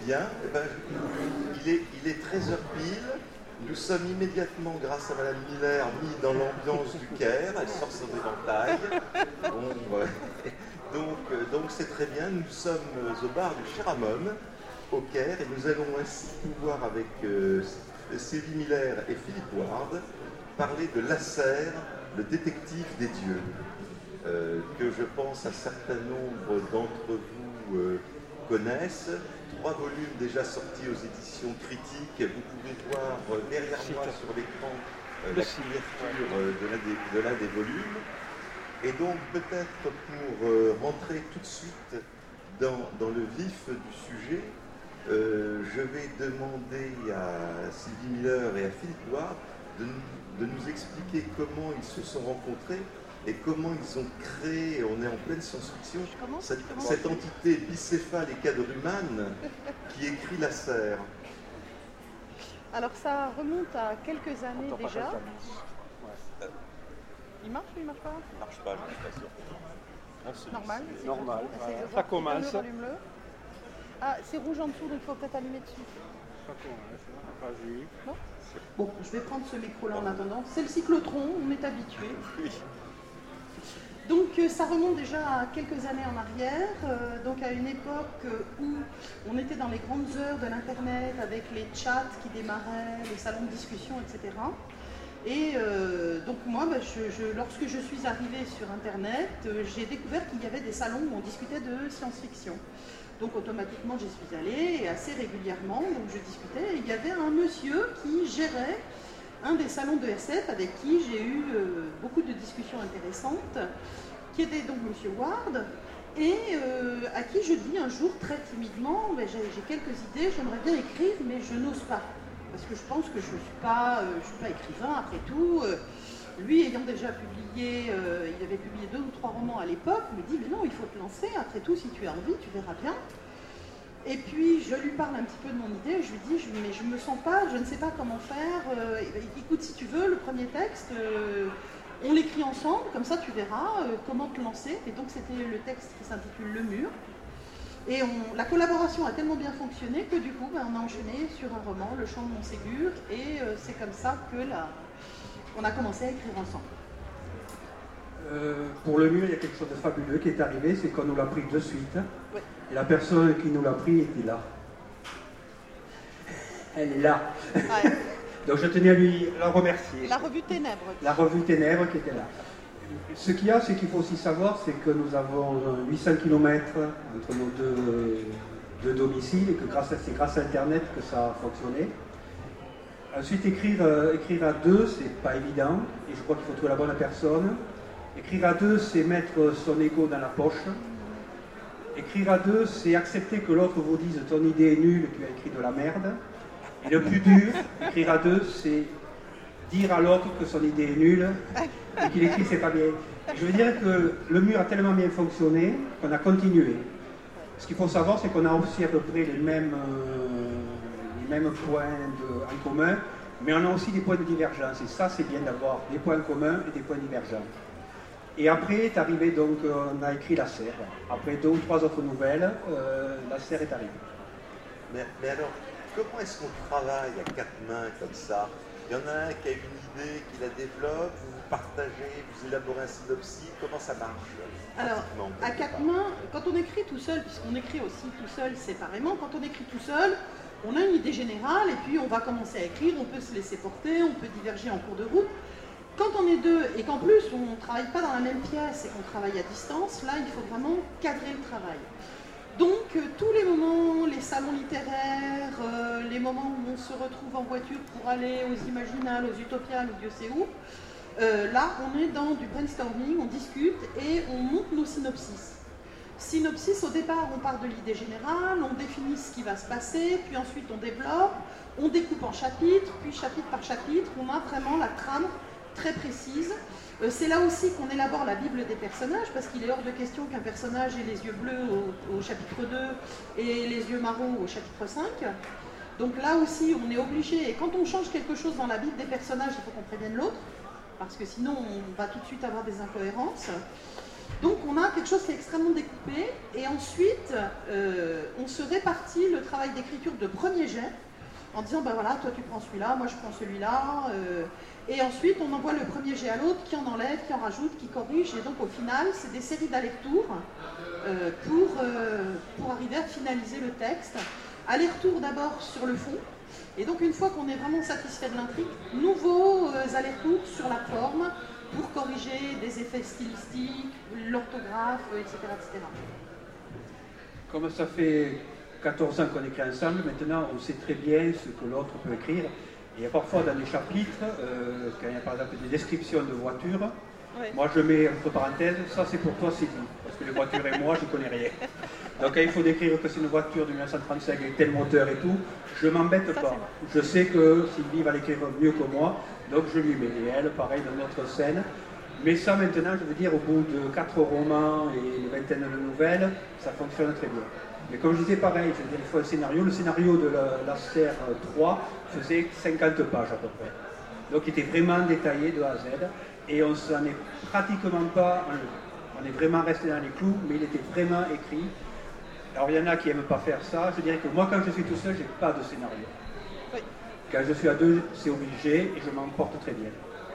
Bien, eh ben, il est 13h pile. Nous sommes immédiatement, grâce à Madame Miller, mis dans l'ambiance du Caire. Elle sort son éventail. Donc c'est très bien. Nous sommes au bar du Cheramon, au Caire, et nous allons ainsi pouvoir, avec Sylvie Miller et Philippe Ward, parler de Lasserre, le détective des dieux, que je pense un certain nombre d'entre vous connaissent. 3 volumes déjà sortis aux éditions critiques. Vous pouvez voir derrière moi sur l'écran la couverture de l'un des volumes. Et donc peut-être pour rentrer tout de suite dans le vif du sujet, je vais demander à Sylvie Miller et à Philippe Ward de nous expliquer comment ils se sont rencontrés et comment ils ont créé, on est en pleine science-fiction, cette entité bicéphale et quadrumane qui écrit Lasserre. Alors ça remonte à quelques années déjà. Il marche ou il marche pas? Il marche pas, je ne suis pas sûr. Normal. Normal. Ça commence. Ah, c'est rouge en dessous, donc il faut peut-être allumer dessus. Ça commence. Vas-y. Non? Bon, je vais prendre ce micro-là en attendant. C'est le cyclotron, on est habitué. Oui. Donc ça remonte déjà à quelques années en arrière, donc à une époque où on était dans les grandes heures de l'Internet avec les chats qui démarraient, les salons de discussion, etc. Et donc moi, lorsque je suis arrivée sur Internet, j'ai découvert qu'il y avait des salons où on discutait de science-fiction. Donc automatiquement j'y suis allée et assez régulièrement, donc je discutais, et il y avait un monsieur qui gérait un des salons de SF avec qui j'ai eu beaucoup de discussions intéressantes, qui était donc M. Ward, et à qui je dis un jour très timidement, j'ai quelques idées, j'aimerais bien écrire, mais je n'ose pas, parce que je pense que je ne suis pas écrivain après tout. Lui ayant déjà publié, il avait publié 2 ou 3 romans à l'époque, me dit, mais non, il faut te lancer, après tout, si tu as envie, tu verras bien. Et puis je lui parle un petit peu de mon idée, je lui dis, mais je me sens pas, je ne sais pas comment faire, écoute, si tu veux, le premier texte, on l'écrit ensemble, comme ça tu verras comment te lancer. Et donc c'était le texte qui s'intitule Le Mur. Et la collaboration a tellement bien fonctionné que du coup, on a enchaîné sur un roman, Le Chant de Montségur, et c'est comme ça qu'on a commencé à écrire ensemble. Pour Le Mur, il y a quelque chose de fabuleux qui est arrivé, c'est qu'on nous l'a pris de suite. Ouais. Et la personne qui nous l'a pris était là. Elle est là. Ouais. Donc je tenais à lui la remercier. La revue Ténèbres. La revue Ténèbres qui était là. Ce qu'il y a, c'est qu'il faut aussi savoir, c'est que nous avons 800 km entre nos deux domiciles et que c'est grâce à Internet que ça a fonctionné. Ensuite, écrire à deux, c'est pas évident, et je crois qu'il faut trouver la bonne personne. Écrire à deux, c'est mettre son ego dans la poche. Écrire à deux, c'est accepter que l'autre vous dise « ton idée est nulle, tu as écrit de la merde ». Et le plus dur, écrire à deux, c'est dire à l'autre que son idée est nulle et qu'il écrit c'est pas bien. Et je veux dire que Le Mur a tellement bien fonctionné qu'on a continué. Ce qu'il faut savoir, c'est qu'on a aussi à peu près les mêmes points en commun, mais on a aussi des points de divergence. Et ça, c'est bien d'avoir des points communs et des points divergents. Et après est arrivé, donc, on a écrit Lasserre. Après 2 ou 3 autres nouvelles, Lasserre est arrivé. Mais alors, comment est-ce qu'on travaille à 4 mains comme ça? Il y en a un qui a une idée, qui la développe, vous partagez, vous élaborez un synopsis, comment ça marche? Alors, à 4 mains, quand on écrit tout seul, puisqu'on écrit aussi tout seul séparément, quand on écrit tout seul, on a une idée générale et puis on va commencer à écrire, on peut se laisser porter, on peut diverger en cours de route. Quand on est deux et qu'en plus on ne travaille pas dans la même pièce et qu'on travaille à distance, là il faut vraiment cadrer le travail. Donc tous les moments, les salons littéraires, les moments où on se retrouve en voiture pour aller aux Imaginales, aux Utopiales ou Dieu sait où, là on est dans du brainstorming, on discute et on monte nos synopsis. Synopsis, au départ on part de l'idée générale, on définit ce qui va se passer, puis ensuite on développe, on découpe en chapitres, puis chapitre par chapitre, on a vraiment la trame très précise. C'est là aussi qu'on élabore la Bible des personnages, parce qu'il est hors de question qu'un personnage ait les yeux bleus au chapitre 2 et les yeux marrons au chapitre 5. Donc là aussi, on est obligé, et quand on change quelque chose dans la Bible des personnages, il faut qu'on prévienne l'autre, parce que sinon on va tout de suite avoir des incohérences. Donc on a quelque chose qui est extrêmement découpé, et ensuite on se répartit le travail d'écriture de premier jet, en disant ben voilà, toi tu prends celui-là, moi je prends celui-là, et ensuite on envoie le premier jet à l'autre, qui en enlève, qui en rajoute, qui corrige, et donc au final c'est des séries d'allers-retours pour arriver à finaliser le texte. Aller-retour d'abord sur le fond, et donc une fois qu'on est vraiment satisfait de l'intrigue, nouveaux allers-retours sur la forme, pour corriger des effets stylistiques, l'orthographe, etc., etc. Comme ça fait 14 ans qu'on écrit ensemble, maintenant on sait très bien ce que l'autre peut écrire. Et il y a parfois dans les chapitres, quand il y a par exemple des descriptions de voitures, moi je mets entre parenthèses, ça c'est pour toi Sylvie, parce que les voitures et moi je connais rien. Donc quand il faut décrire que c'est une voiture de 1935 avec tel moteur et tout, je m'embête pas. Je sais que Sylvie va l'écrire mieux que moi, donc je lui mets. Et elle, pareil dans notre scène. Mais ça maintenant, je veux dire, au bout de 4 romans et une vingtaine de nouvelles, ça fonctionne très bien. Mais comme je disais pareil, je veux dire, il faut un scénario. Le scénario de la Serre 3 faisait 50 pages à peu près. Donc il était vraiment détaillé de A à Z. Et on s'en est pratiquement pas enlevé. On est vraiment resté dans les clous, mais il était vraiment écrit. Alors il y en a qui n'aiment pas faire ça. Je dirais que moi, quand je suis tout seul, je n'ai pas de scénario. Oui. Quand je suis à deux, c'est obligé et je m'en porte très bien.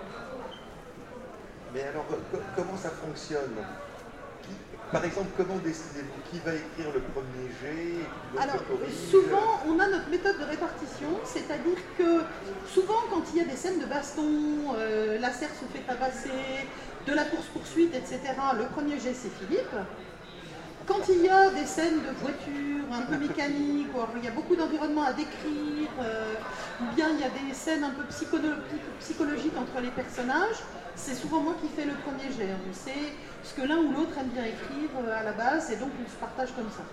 Mais alors, comment ça fonctionne? Par exemple, comment décidez-vous qui va écrire le premier jet? Alors, souvent, on a notre méthode de répartition, c'est-à-dire que souvent, quand il y a des scènes de baston, la serre se fait tabasser, de la course-poursuite, etc., le premier jet, c'est Philippe. Quand il y a des scènes de voitures un peu mécaniques, où il y a beaucoup d'environnements à décrire, ou bien il y a des scènes un peu psychologiques entre les personnages, c'est souvent moi qui fais le premier jet. On sait ce que l'un ou l'autre aime bien écrire à la base, et donc on se partage comme ça.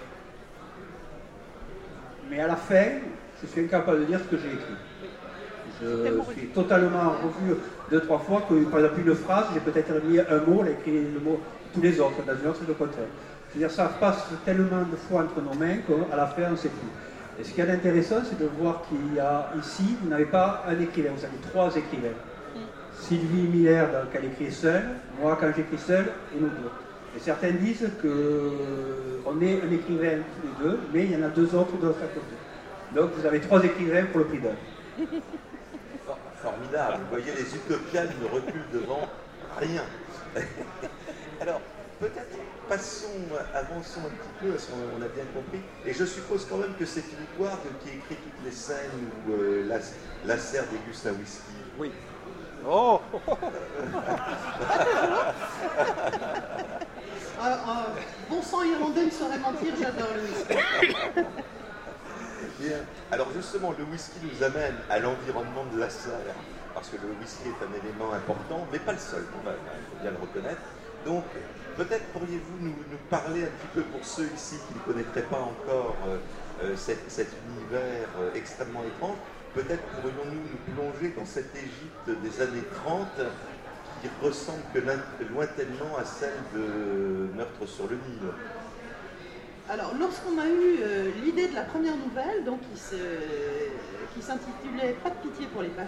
Mais à la fin, je suis incapable de dire ce que j'ai écrit. Je suis totalement revu 2-3 fois que, par exemple, une phrase, j'ai peut-être mis un mot, elle a écrit le mot tous les autres, dans une autre, c'est le contraire. Je veux dire, ça passe tellement de fois entre nos mains qu'à la fin, on ne sait plus. Et ce qui est intéressant, c'est de voir qu'il y a ici, vous n'avez pas un écrivain, vous avez 3 écrivains. Sylvie Miller, quand elle écrit seule, moi quand j'écris seul, et nous deux. Et certains disent qu'on est un écrivain tous les deux, mais il y en a 2 autres de l'autre côté. Donc vous avez 3 écrivains pour le prix d'un. Formidable, vous voyez, les utopiales ne reculent devant rien. Alors, peut-être avançons un petit peu, parce qu'on a bien compris. Et je suppose quand même que c'est Philippe Ward qui écrit toutes les scènes où la serre déguste un whisky. Oui. Oh Bon sang irlandais ne saurait mentir, j'adore le whisky. Bien. Alors justement, le whisky nous amène à l'environnement de la serre, parce que le whisky est un élément important, mais pas le seul, il faut bien le reconnaître. Donc, peut-être pourriez-vous nous parler un petit peu, pour ceux ici qui ne connaîtraient pas encore cet univers extrêmement étrange, peut-être pourrions-nous nous plonger dans cette Égypte des années 30 qui ressemble que lointainement à celle de Meurtre sur le Nil. Alors, lorsqu'on a eu l'idée de la première nouvelle, donc qui s'intitulait « Pas de pitié pour les pachas »,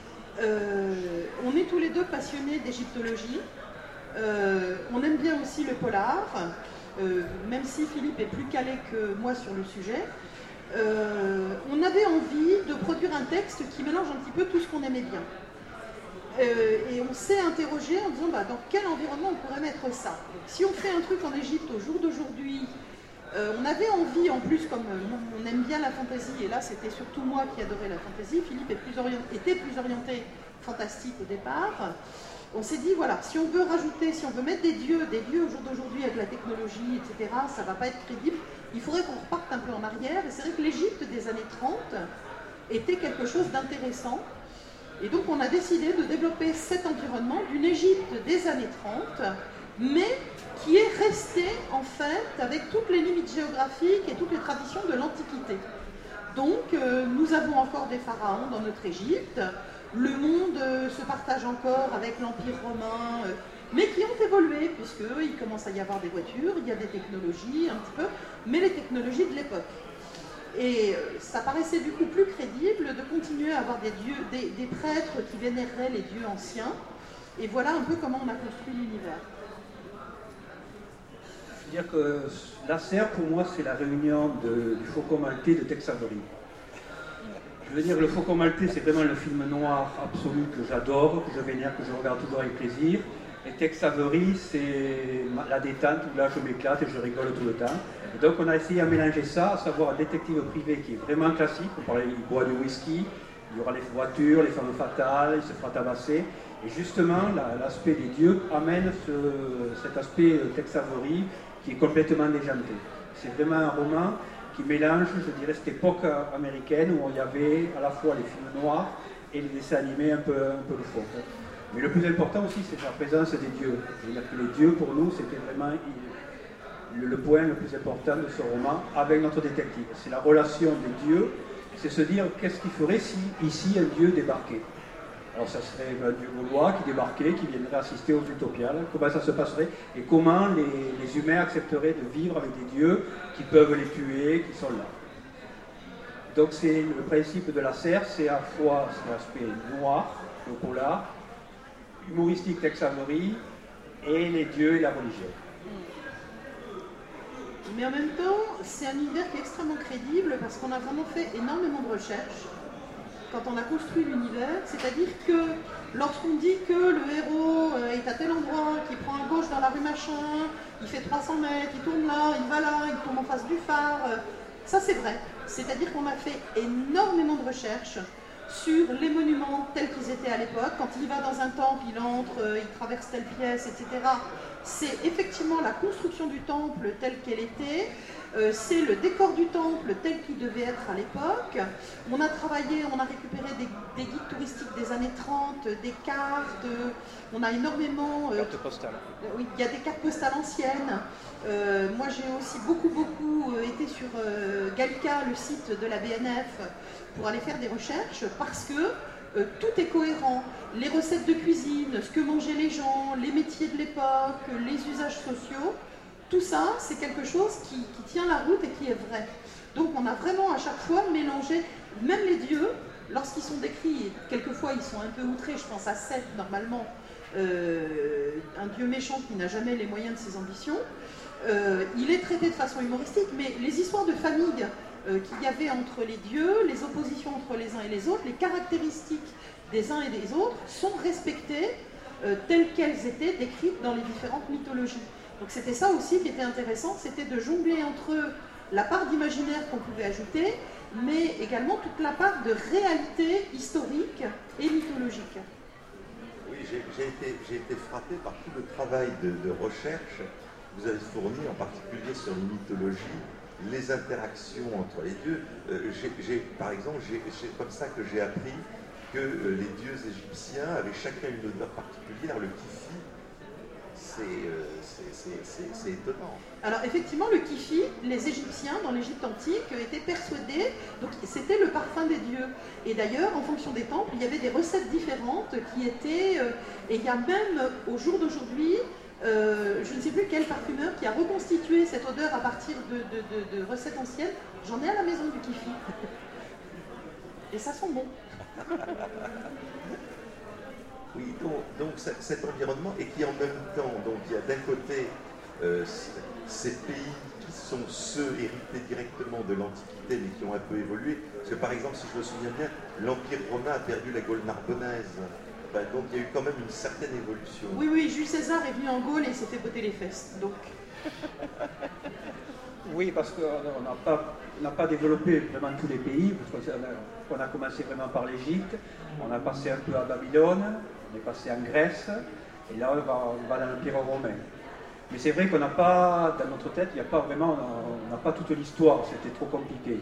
on est tous les deux passionnés d'égyptologie. On aime bien aussi le polar, même si Philippe est plus calé que moi sur le sujet. On avait envie de produire un texte qui mélange un petit peu tout ce qu'on aimait bien. Et on s'est interrogé en disant dans quel environnement on pourrait mettre ça. Si on fait un truc en Égypte au jour d'aujourd'hui, on avait envie, en plus, comme on aime bien la fantaisie, et là c'était surtout moi qui adorais la fantaisie, Philippe était plus orienté fantastique au départ. On s'est dit, voilà, si on veut rajouter, si on veut mettre des dieux au jour d'aujourd'hui avec la technologie, etc., ça ne va pas être crédible. Il faudrait qu'on reparte un peu en arrière. Et c'est vrai que l'Égypte des années 30 était quelque chose d'intéressant. Et donc on a décidé de développer cet environnement d'une Égypte des années 30, mais qui est restée en fait avec toutes les limites géographiques et toutes les traditions de l'Antiquité. Donc nous avons encore des pharaons dans notre Égypte. Le monde se partage encore avec l'Empire romain, mais qui ont évolué, puisqu'il commence à y avoir des voitures, il y a des technologies un petit peu, mais les technologies de l'époque. Et ça paraissait du coup plus crédible de continuer à avoir des dieux, des prêtres qui vénéreraient les dieux anciens. Et voilà un peu comment on a construit l'univers. C'est-à-dire que la serre, pour moi, c'est la réunion du Faucon Maltais de Tex Avery. Je veux dire, le Faucon Maltais, c'est vraiment le film noir absolu que j'adore, que je vénère, que je regarde toujours avec plaisir. Et Tex Avery, c'est la détente où là, je m'éclate et je rigole tout le temps. Et donc, on a essayé à mélanger ça, à savoir un détective privé qui est vraiment classique. On parlait, il boit du whisky, il y aura les voitures, les femmes fatales, il se fera tabasser. Et justement, l'aspect des dieux amène cet aspect Tex Avery qui est complètement déjanté. C'est vraiment un roman qui mélange, je dirais, cette époque américaine où il y avait à la fois les films noirs et les dessins animés un peu loufoques. Mais le plus important aussi, c'est la présence des dieux. Je veux dire que les dieux, pour nous, c'était vraiment le point le plus important de ce roman avec notre détective. C'est la relation des dieux, c'est se dire qu'est-ce qu'il ferait si ici un dieu débarquait. Alors ça serait un dieu gaulois qui débarquait, qui viendrait assister aux utopiales, comment ça se passerait et comment les humains accepteraient de vivre avec des dieux qui peuvent les tuer, qui sont là. Donc c'est le principe de la serre, c'est à la fois l'aspect noir, le polar, humoristique Tex Avery et les dieux et la religion. Mais en même temps, c'est un univers qui est extrêmement crédible parce qu'on a vraiment fait énormément de recherches quand on a construit l'univers, c'est-à-dire que lorsqu'on dit que le héros est à tel endroit, qu'il prend à gauche dans la rue machin, il fait 300 mètres, il tourne là, il va là, il tombe en face du phare, ça c'est vrai. C'est-à-dire qu'on a fait énormément de recherches sur les monuments tels qu'ils étaient à l'époque. Quand il va dans un temple, il entre, il traverse telle pièce, etc. C'est effectivement la construction du temple telle qu'elle était, c'est le décor du temple tel qu'il devait être à l'époque. On a travaillé, on a récupéré des guides touristiques des années 30, des cartes, on a énormément... Carte postale. Oui, il y a des cartes postales anciennes. Moi j'ai aussi beaucoup été sur Gallica, le site de la BNF, pour aller faire des recherches parce que tout est cohérent. Les recettes de cuisine, ce que mangeaient les gens, les métiers de l'époque, les usages sociaux, tout ça, c'est quelque chose qui tient la route et qui est vrai. Donc on a vraiment à chaque fois mélangé, même les dieux, lorsqu'ils sont décrits, et quelquefois ils sont un peu outrés, je pense à Seth normalement, un dieu méchant qui n'a jamais les moyens de ses ambitions, il est traité de façon humoristique, mais les histoires de famille qu'il y avait entre les dieux, les oppositions entre les uns et les autres, les caractéristiques des uns et des autres sont respectées telles qu'elles étaient décrites dans les différentes mythologies. Donc c'était ça aussi qui était intéressant, c'était de jongler entre la part d'imaginaire qu'on pouvait ajouter, mais également toute la part de réalité historique et mythologique. Oui, j'ai été frappé par tout le travail de recherche que vous avez fourni, en particulier sur les mythologies, les interactions entre les dieux. Par exemple, c'est comme ça que j'ai appris que les dieux égyptiens avaient chacun une odeur particulière, le kifi. C'est étonnant. Alors effectivement, le kifi, les Égyptiens, dans l'Égypte antique, étaient persuadés, donc c'était le parfum des dieux. Et d'ailleurs, en fonction des temples, il y avait des recettes différentes qui étaient... et il y a même, au jour d'aujourd'hui, je ne sais plus quel parfumeur qui a reconstitué cette odeur à partir de recettes anciennes. J'en ai à la maison du kifi. Et ça sent bon. Oui, donc cet environnement, et qui en même temps, donc il y a d'un côté ces pays qui sont ceux hérités directement de l'Antiquité, mais qui ont un peu évolué. Parce que par exemple, si je me souviens bien, l'Empire romain a perdu la Gaule narbonnaise. Enfin, donc il y a eu quand même une certaine évolution. Oui, oui, Jules César est venu en Gaule et il s'est fait botter les fesses. Donc. Oui, parce qu'on n'a pas développé vraiment tous les pays, parce qu'on a commencé vraiment par l'Égypte, on a passé un peu à Babylone, on est passé en Grèce, et là on va dans l'Empire romain. Mais c'est vrai qu'on n'a pas, dans notre tête, il n'y a pas vraiment, on n'a pas toute l'histoire, c'était trop compliqué.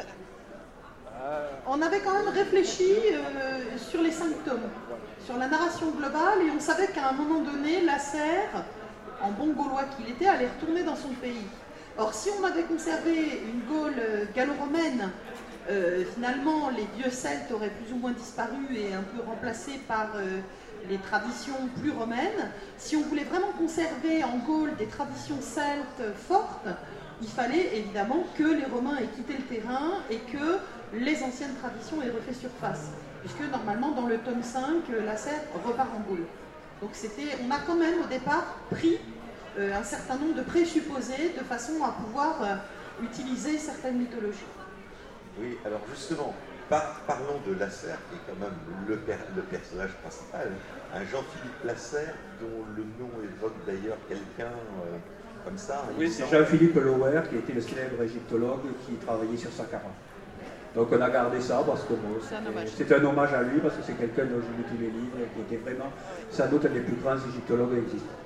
On avait quand même réfléchi sur les 5 tomes, sur la narration globale, et on savait qu'à un moment donné, Lasserre, en bon gaulois qu'il était, allait retourner dans son pays. Or, si on avait conservé une Gaule gallo-romaine, finalement, les dieux celtes auraient plus ou moins disparu et un peu remplacés par les traditions plus romaines. Si on voulait vraiment conserver en Gaule des traditions celtes fortes, il fallait évidemment que les Romains aient quitté le terrain et que les anciennes traditions aient refait surface. Puisque normalement, dans le tome 5, Lasserre repart en Gaule. Donc on a quand même au départ pris un certain nombre de présupposés de façon à pouvoir utiliser certaines mythologies. Oui, alors justement, parlons de Lasserre, qui est quand même le personnage principal, un Jean-Philippe Lasserre, dont le nom évoque d'ailleurs quelqu'un comme ça. Oui, c'est Jean-Philippe Lower, qui était le célèbre égyptologue qui travaillait sur Saqqara. Donc on a gardé ça parce que bon, c'est un hommage à lui, parce que c'est quelqu'un dont j'ai lu tous les livres et qui était vraiment sans doute un des plus grands égyptologues existants.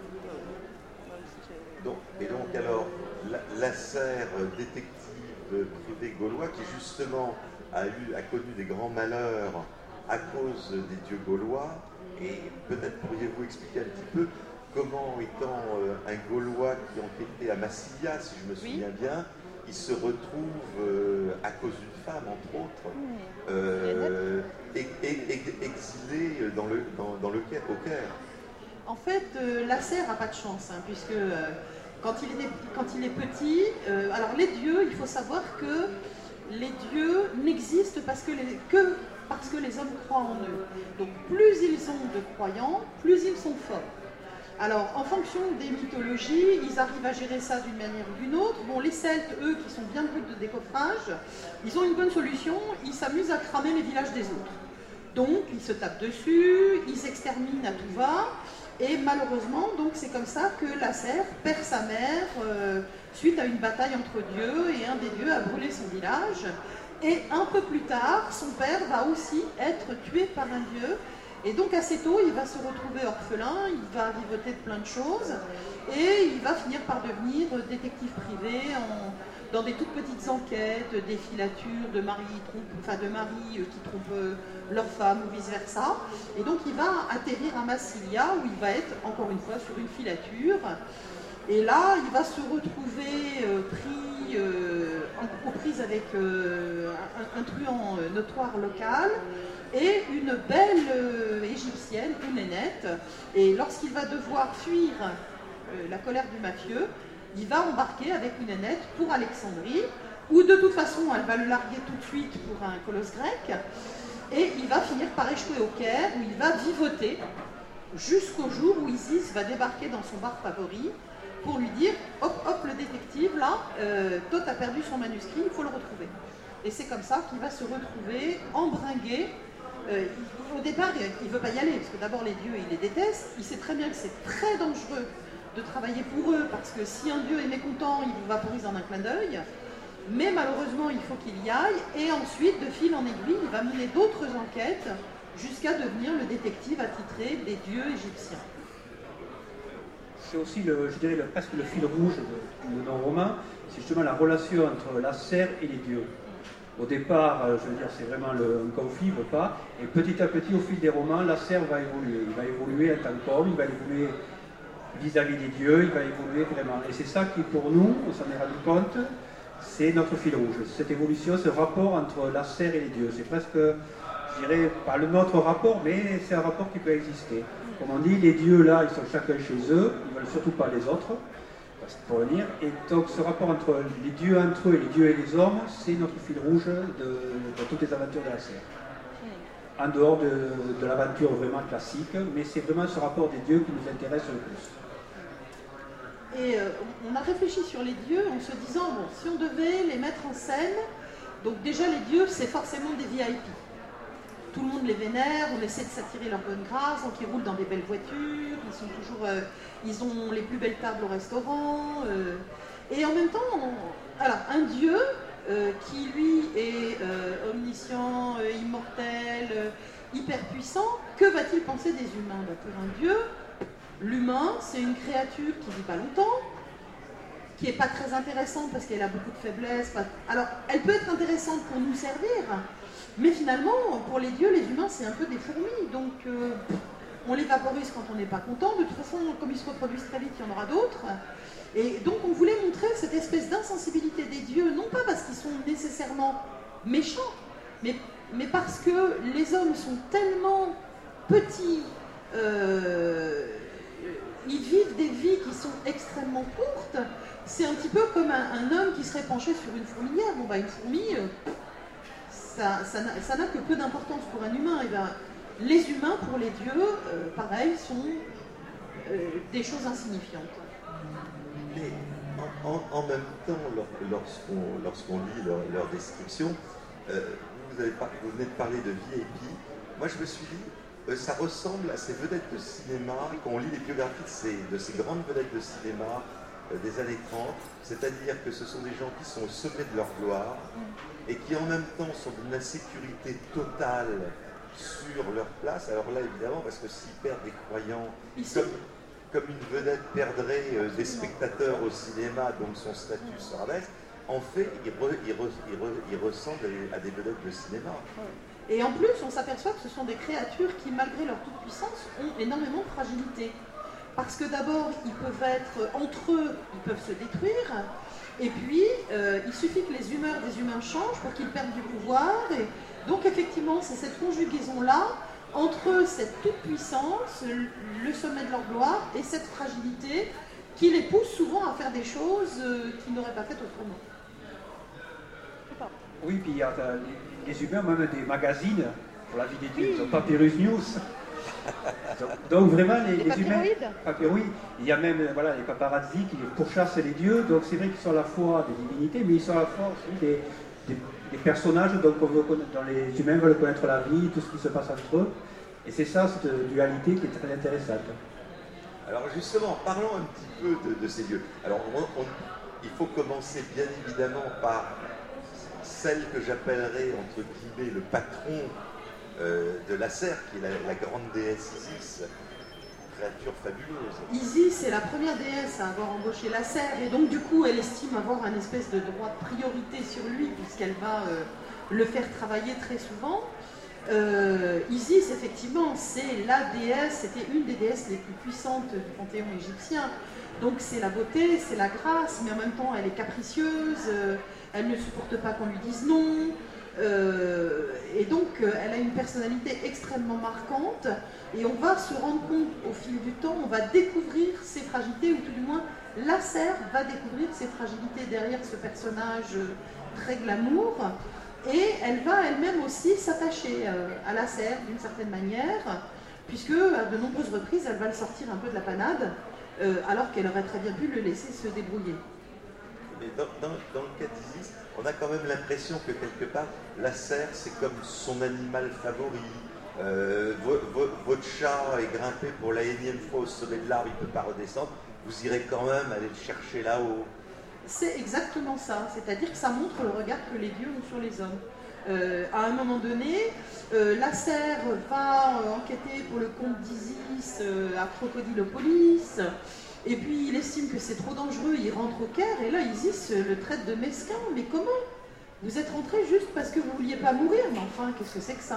Et donc alors, Lasserre, détective privé gaulois, qui justement a connu des grands malheurs à cause des dieux gaulois, et peut-être pourriez-vous expliquer un petit peu comment, étant un Gaulois qui enquêtait à Massilia, si je me souviens bien, il se retrouve, à cause d'une femme, entre autres, exilé au Caire. En fait, Lasserre n'a pas de chance, hein, puisque quand il est petit, alors les dieux, il faut savoir que les dieux n'existent que parce que les hommes croient en eux. Donc plus ils ont de croyants, plus ils sont forts. Alors, en fonction des mythologies, ils arrivent à gérer ça d'une manière ou d'une autre. Bon, les Celtes, eux, qui sont bien bruts de décoffrage, ils ont une bonne solution, ils s'amusent à cramer les villages des autres. Donc, ils se tapent dessus, ils s'exterminent à tout va, et malheureusement, donc c'est comme ça que Lasserre perd sa mère suite à une bataille entre dieux, et un des dieux a brûlé son village. Et un peu plus tard, son père va aussi être tué par un dieu. Et donc assez tôt, il va se retrouver orphelin, il va vivoter de plein de choses, et il va finir par devenir détective privé dans des toutes petites enquêtes, des filatures de maris qui trompent leur femme ou vice-versa. Et donc il va atterrir à Massilia, où il va être encore une fois sur une filature. Et là, il va se retrouver aux prises avec un truand notoire local et une belle égyptienne, une nénette. Et lorsqu'il va devoir fuir la colère du mafieux, il va embarquer avec une nénette pour Alexandrie, où de toute façon, elle va le larguer tout de suite pour un colosse grec. Et il va finir par échouer au Caire, où il va vivoter jusqu'au jour où Isis va débarquer dans son bar favori pour lui dire « Hop, hop, le détective, là, Thoth a perdu son manuscrit, il faut le retrouver. » Et c'est comme ça qu'il va se retrouver embringué. Au départ, il ne veut pas y aller, parce que d'abord les dieux, il les déteste. Il sait très bien que c'est très dangereux de travailler pour eux, parce que si un dieu est mécontent, il vous vaporise en un clin d'œil. Mais malheureusement, il faut qu'il y aille. Et ensuite, de fil en aiguille, il va mener d'autres enquêtes jusqu'à devenir le détective attitré des dieux égyptiens. C'est aussi, je dirais, presque le fil rouge du nom romain, c'est justement la relation entre Lasserre et les dieux. Au départ, je veux dire, c'est vraiment un conflit, il ne veut pas, et petit à petit, au fil des romans, Lasserre va évoluer. Il va évoluer en tant qu'homme, il va évoluer vis-à-vis des dieux, il va évoluer vraiment. Et c'est ça qui, pour nous, on s'en est rendu compte, c'est notre fil rouge. Cette évolution, ce rapport entre Lasserre et les dieux. C'est presque, je dirais, pas le notre rapport, mais c'est un rapport qui peut exister. Comme on dit, les dieux là, ils sont chacun chez eux, ils ne veulent surtout pas les autres, pour venir. Et donc ce rapport entre les dieux entre eux et les dieux et les hommes, c'est notre fil rouge de toutes les aventures de Lasserre. En dehors de l'aventure vraiment classique, mais c'est vraiment ce rapport des dieux qui nous intéresse le plus. Et on a réfléchi sur les dieux en se disant, bon, si on devait les mettre en scène, donc déjà les dieux, c'est forcément des VIP. Tout le monde les vénère, on essaie de s'attirer leur bonne grâce, donc ils roulent dans des belles voitures, ils ont les plus belles tables au restaurant. Et en même temps, alors un dieu qui lui est omniscient, immortel, hyper puissant, que va-t-il penser des humains? Pour un dieu, l'humain, c'est une créature qui ne vit pas longtemps, qui n'est pas très intéressante parce qu'elle a beaucoup de faiblesses. Alors, elle peut être intéressante pour nous servir, mais finalement, pour les dieux, les humains, c'est un peu des fourmis. Donc, on les vaporise quand on n'est pas content. De toute façon, comme ils se reproduisent très vite, il y en aura d'autres. Et donc, on voulait montrer cette espèce d'insensibilité des dieux, non pas parce qu'ils sont nécessairement méchants, mais parce que les hommes sont tellement petits, ils vivent des vies qui sont extrêmement courtes. C'est un petit peu comme un homme qui serait penché sur une fourmilière. Bon, bah, une fourmi, ça n'a que peu d'importance pour un humain. Et ben, les humains, pour les dieux, pareil, sont des choses insignifiantes. Mais en même temps, lorsqu'on lit leur description, vous venez de parler de VIP. Moi, je me suis dit, ça ressemble à ces vedettes de cinéma, quand on lit les biographies de ces grandes vedettes de cinéma des années 30, c'est-à-dire que ce sont des gens qui sont au sommet de leur gloire et qui en même temps sont d'une insécurité totale sur leur place. Alors là, évidemment, parce que s'ils perdent des croyants, comme une vedette perdrait des spectateurs au cinéma, donc son statut se rabaisse, en fait, il ressemble à des vedettes de cinéma. Et en plus, on s'aperçoit que ce sont des créatures qui, malgré leur toute-puissance, ont énormément de fragilité. Parce que d'abord, ils peuvent être entre eux, ils peuvent se détruire, et puis il suffit que les humeurs des humains changent pour qu'ils perdent du pouvoir. Et donc effectivement, c'est cette conjugaison-là entre cette toute-puissance, le sommet de leur gloire, et cette fragilité qui les pousse souvent à faire des choses qu'ils n'auraient pas faites autrement. Oui, puis il y a les humains, même des magazines pour la vie des dieux, ils ont Papyrus News. Donc vraiment, les humains, oui, il y a même les paparazzi qui pourchassent les dieux, donc c'est vrai qu'ils sont à la fois des divinités, mais ils sont à la fois aussi des personnages dont les humains veulent connaître la vie, tout ce qui se passe entre eux, et c'est ça, cette dualité qui est très intéressante. Alors justement, parlons un petit peu de ces dieux. Alors il faut commencer bien évidemment par celle que j'appellerais entre guillemets le patron de Lasser, qui est la grande déesse Isis, créature fabuleuse. Isis est la première déesse à avoir embauché Lasser, et donc du coup elle estime avoir un espèce de droit de priorité sur lui, puisqu'elle va le faire travailler très souvent. Isis, effectivement, c'est la déesse, c'était une des déesses les plus puissantes du panthéon égyptien. Donc c'est la beauté, c'est la grâce, mais en même temps elle est capricieuse, elle ne supporte pas qu'on lui dise non. Et donc elle a une personnalité extrêmement marquante, et on va se rendre compte au fil du temps, on va découvrir ses fragilités, ou tout du moins Lasser va découvrir ses fragilités derrière ce personnage très glamour, et elle va elle-même aussi s'attacher à Lasser d'une certaine manière, puisque à de nombreuses reprises elle va le sortir un peu de la panade, alors qu'elle aurait très bien pu le laisser se débrouiller. Mais dans le cas d'Isis, on a quand même l'impression que quelque part, Lasser, c'est comme son animal favori. Votre chat est grimpé pour la énième fois au sommet de l'arbre, il ne peut pas redescendre. Vous irez quand même aller le chercher là-haut. C'est exactement ça. C'est-à-dire que ça montre le regard que les dieux ont sur les hommes. À un moment donné, Lasser va enquêter pour le compte d'Isis à Crocodilopolis. Et puis il estime que c'est trop dangereux, il rentre au Caire, et là Isis le traite de mesquin. Mais comment? Vous êtes rentré juste parce que vous ne vouliez pas mourir? Mais enfin, qu'est-ce que c'est que ça?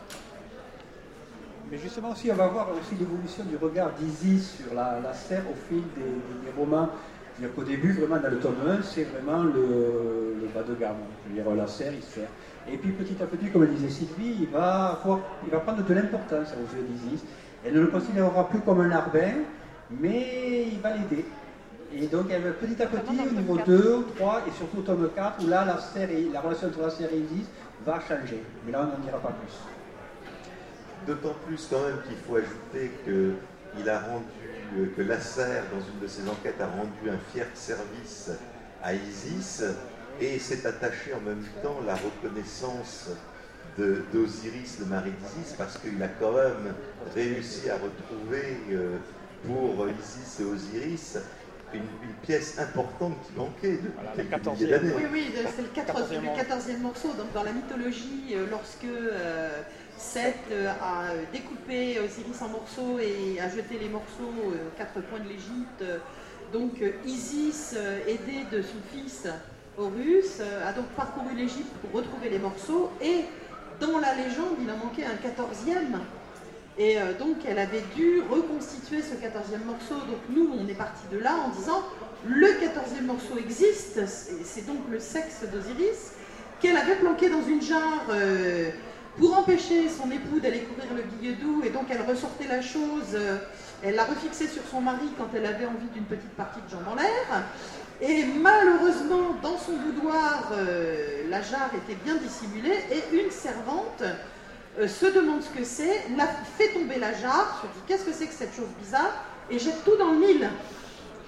Mais justement aussi, on va voir aussi l'évolution du regard d'Isis sur Lasser au fil des romans. C'est-à-dire qu'au début, vraiment dans le tome 1, c'est vraiment le bas de gamme. Je veux dire, Lasser, il se fait. Et puis petit à petit, comme le disait Sylvie, il va prendre de l'importance aux yeux d'Isis. Elle ne le considérera plus comme un larbin, mais il va l'aider. Et donc elle va petit à petit, au niveau 2, 3 et surtout au tome 4, où là la relation entre Lasser et Isis va changer. Mais là on n'en dira pas plus. D'autant plus quand même qu'il faut ajouter que Lasser, dans une de ses enquêtes, a rendu un fier service à Isis et s'est attaché en même temps la reconnaissance d'Osiris, le mari d'Isis, parce qu'il a quand même réussi à retrouver pour Isis et Osiris une pièce importante qui manquait depuis quelques milliers d'années. Oui, c'est le 14e morceau. Donc dans la mythologie, lorsque Seth a découpé Osiris en morceaux et a jeté les morceaux aux 4 coins de l'Égypte, donc Isis, aidée de son fils Horus, a donc parcouru l'Égypte pour retrouver les morceaux, et dans la légende, il en manquait un 14e. Et donc elle avait dû reconstituer ce 14e morceau. Donc nous, on est parti de là en disant le 14e morceau existe, c'est donc le sexe d'Osiris, qu'elle avait planqué dans une jarre pour empêcher son époux d'aller courir le Guilledou, et donc elle ressortait la chose, elle l'a refixée sur son mari quand elle avait envie d'une petite partie de jambes en l'air. Et malheureusement, dans son boudoir, la jarre était bien dissimulée, et une servante se demande ce que c'est, fait tomber la jarre, se dit qu'est-ce que c'est que cette chose bizarre, et jette tout dans le Nil.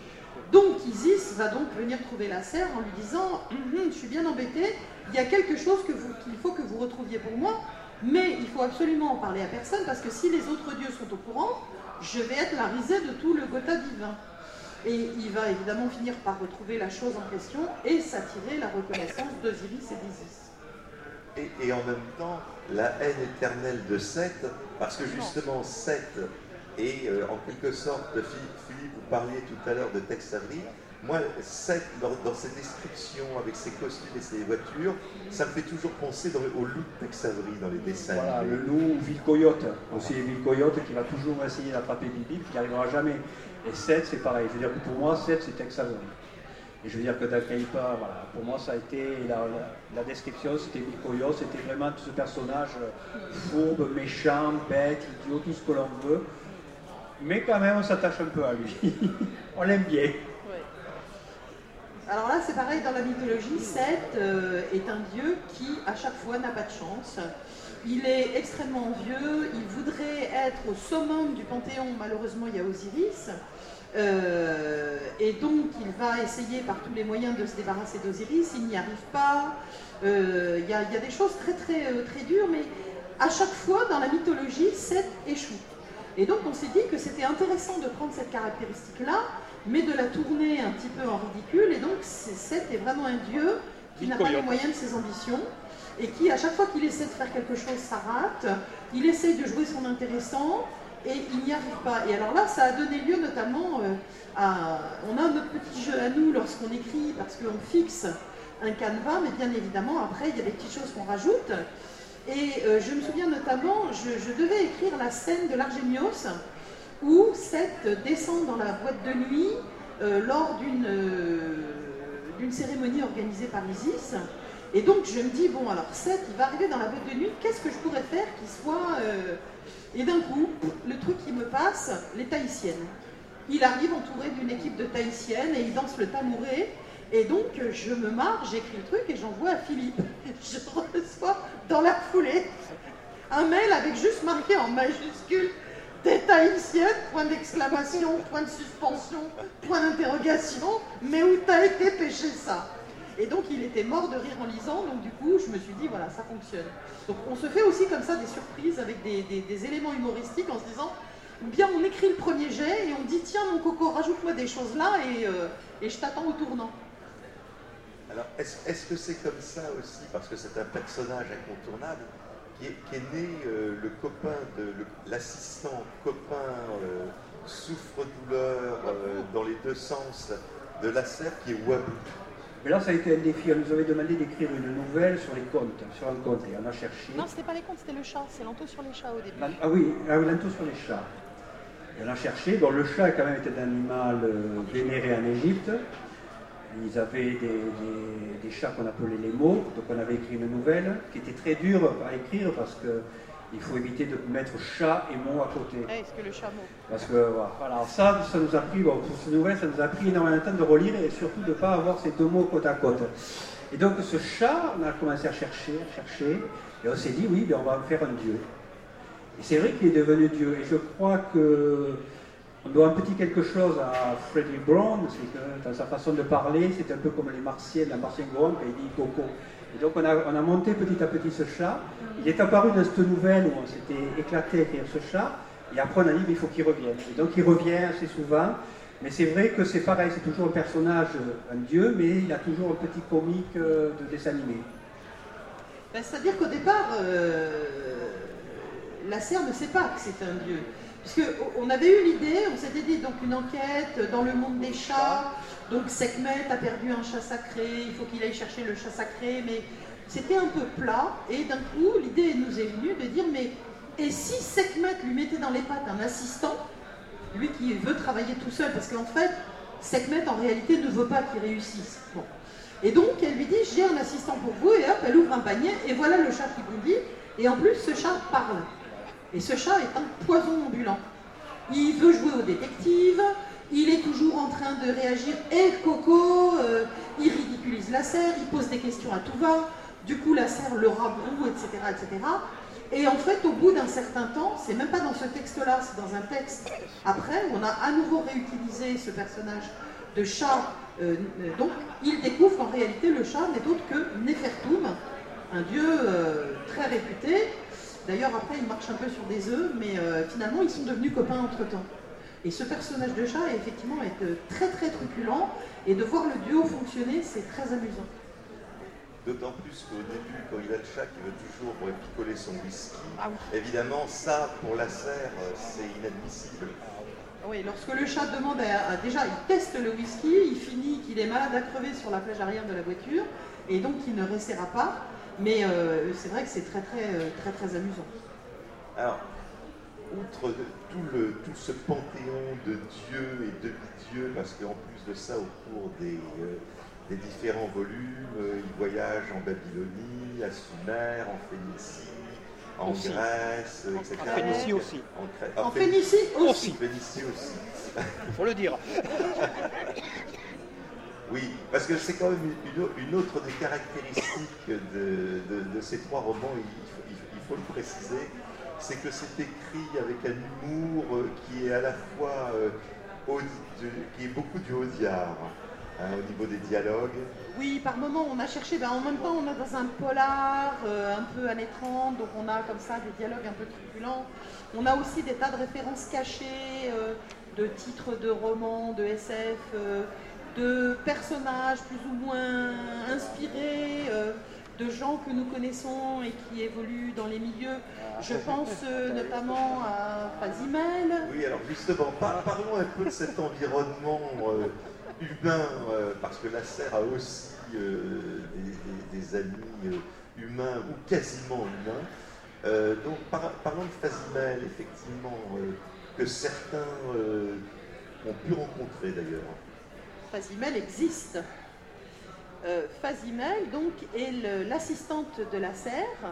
Donc Isis va donc venir trouver la serre en lui disant je suis bien embêtée, il y a quelque chose qu'il faut que vous retrouviez pour moi, mais il faut absolument en parler à personne parce que si les autres dieux sont au courant, je vais être la risée de tout le Gotha divin. Et il va évidemment finir par retrouver la chose en question et s'attirer la reconnaissance d'Osiris et d'Isis. Et en même temps, la haine éternelle de Seth, parce que justement Seth est en quelque sorte, Philippe, vous parliez tout à l'heure de Tex Avery, moi, Seth, dans ses descriptions avec ses costumes et ses voitures, ça me fait toujours penser au loup de Tex Avery dans les dessins. Voilà, le loup ou Ville-Coyote, aussi Ville-Coyote qui va toujours essayer d'attraper Bibi, qui n'y arrivera jamais. Et Seth, c'est pareil. Je veux dire que pour moi, Seth, c'est Tex Avery. Et je veux dire que Dakaipa, voilà, pour moi, ça a été la description, c'était Ville-Coyote, c'était vraiment ce personnage fourbe, méchant, bête, idiot, tout ce que l'on veut. Mais quand même, on s'attache un peu à lui. On l'aime bien. Ouais. Alors là, c'est pareil, dans la mythologie, Seth est un dieu qui, à chaque fois, n'a pas de chance. Il est extrêmement envieux, il voudrait être au summum du Panthéon, malheureusement il y a Osiris, et donc il va essayer par tous les moyens de se débarrasser d'Osiris, il n'y arrive pas, il y a des choses très dures, mais à chaque fois dans la mythologie, Seth échoue. Et donc on s'est dit que c'était intéressant de prendre cette caractéristique-là, mais de la tourner un petit peu en ridicule, et donc Seth est vraiment un dieu qui n'a pas les moyens de ses ambitions, et qui, à chaque fois qu'il essaie de faire quelque chose, ça rate, il essaye de jouer son intéressant, et il n'y arrive pas. Et alors là, ça a donné lieu notamment à... On a notre petit jeu à nous lorsqu'on écrit, parce qu'on fixe un canevas, mais bien évidemment, après, il y a des petites choses qu'on rajoute. Et je me souviens notamment, je devais écrire la scène de l'Argénios, où Seth descend dans la boîte de nuit lors d'une cérémonie organisée par Isis. Et donc je me dis, bon alors Seth, il va arriver dans la boîte de nuit, qu'est-ce que je pourrais faire qui soit... Et d'un coup, le truc qui me passe, les Tahitiennes. Il arrive entouré d'une équipe de Tahitiennes et il danse le tamouré. Et donc je me marre, j'écris le truc et j'envoie à Philippe. Je reçois dans la foulée un mail avec juste marqué en majuscule des Tahitiennes, point d'exclamation, point de suspension, point d'interrogation, mais où t'as été pêché ça? Et donc il était mort de rire en lisant, donc du coup je me suis dit voilà, ça fonctionne. Donc on se fait aussi comme ça des surprises avec des éléments humoristiques en se disant, ou bien on écrit le premier jet et on dit tiens mon coco, rajoute-moi des choses là et je t'attends au tournant. Alors est-ce que c'est comme ça aussi, parce que c'est un personnage incontournable, qui est né le copain de l'assistant copain souffre-douleur dans les deux sens de la serre qui est Wabou. Mais là, ça a été un défi. On nous avait demandé d'écrire une nouvelle sur les contes, sur un conte, et on a cherché. Non, c'était pas les contes, c'était le chat. C'est Lanto sur les chats au début. Ah oui, Lanto sur les chats. Et on a cherché. Bon, le chat, quand même, était un animal vénéré en Égypte. Ils avaient des chats qu'on appelait les mots. Donc, on avait écrit une nouvelle qui était très dure à écrire parce que il faut éviter de mettre chat et mot à côté. Est-ce que le chameau? Parce que voilà, ça nous a pris, bon, pour cette nouvelle, ça nous a pris énormément de temps de relire et surtout de ne pas avoir ces deux mots côte à côte. Et donc ce chat, on a commencé à chercher, et on s'est dit oui, on va en faire un dieu. Et c'est vrai qu'il est devenu dieu. Et je crois qu'on doit un petit quelque chose à Freddie Brown, c'est que dans sa façon de parler, c'est un peu comme les Martiens, la Martien Gouin, quand il dit coco. Et donc on a monté petit à petit ce chat. Il est apparu dans cette nouvelle où on s'était éclaté à écrire ce chat. Et après on a dit il faut qu'il revienne. Et donc il revient assez souvent. Mais c'est vrai que c'est pareil, c'est toujours un personnage, un dieu, mais il a toujours un petit comique de dessin animé. Ben, c'est-à-dire qu'au départ, la serre ne sait pas que c'est un dieu. Puisqu'on avait eu l'idée, on s'était dit donc une enquête dans le monde des chats. Donc Sekhmet a perdu un chat sacré, il faut qu'il aille chercher le chat sacré, mais c'était un peu plat. Et d'un coup, l'idée nous est venue de dire, mais et si Sekhmet lui mettait dans les pattes un assistant, lui qui veut travailler tout seul, parce qu'en fait, Sekhmet en réalité ne veut pas qu'il réussisse. Bon. Et donc elle lui dit, j'ai un assistant pour vous, et hop, elle ouvre un panier, et voilà le chat qui bondit, et en plus ce chat parle. Et ce chat est un poison ambulant. Il veut jouer au détective, il est toujours en train de réagir, et Coco, il ridiculise la serre, il pose des questions à tout va, du coup la serre le rabroue, etc., etc. Et en fait, au bout d'un certain temps, c'est même pas dans ce texte-là, c'est dans un texte après, où on a à nouveau réutilisé ce personnage de chat. Donc il découvre qu'en réalité le chat n'est autre que Nefertum, un dieu très réputé. D'ailleurs après il marche un peu sur des œufs, mais finalement ils sont devenus copains entre-temps. Et ce personnage de chat effectivement est très très truculent, et de voir le duo fonctionner, c'est très amusant. D'autant plus qu'au début, quand il a le chat qui veut toujours picoler son whisky, Ah oui. évidemment ça pour Lasserre c'est inadmissible. Oui, lorsque le chat demande déjà, il teste le whisky, il finit qu'il est malade à crever sur la plage arrière de la voiture, et donc il ne restera pas. Mais c'est vrai que c'est très très amusant. Alors, outre tout ce panthéon de dieux et de demi-dieux, parce qu'en plus de ça, au cours des différents volumes, il voyage en Babylonie, à Sumer, en Phénicie, en Aussi. Grèce, etc. En Phénicie aussi. En Phénicie aussi. Phénicie aussi. Il faut le dire. Oui, parce que c'est quand même une autre des caractéristiques de ces trois romans, il faut le préciser, c'est que c'est écrit avec un humour qui est à la fois qui est beaucoup du Audiard, au niveau des dialogues. Oui, par moments on a cherché, en même temps on est dans un polar un peu années 30, donc on a comme ça des dialogues un peu truculents. On a aussi des tas de références cachées, de titres de romans, de SF, de personnages plus ou moins inspirés, de gens que nous connaissons et qui évoluent dans les milieux. Je pense notamment à Fazimel. Oui, alors justement, parlons un peu de cet environnement humain, parce que Lasserre a aussi des amis humains ou quasiment humains. Donc parlons de Fazimel, effectivement, que certains ont pu rencontrer d'ailleurs. Fazimel existe. Fazimel donc est l'assistante de Lasserre.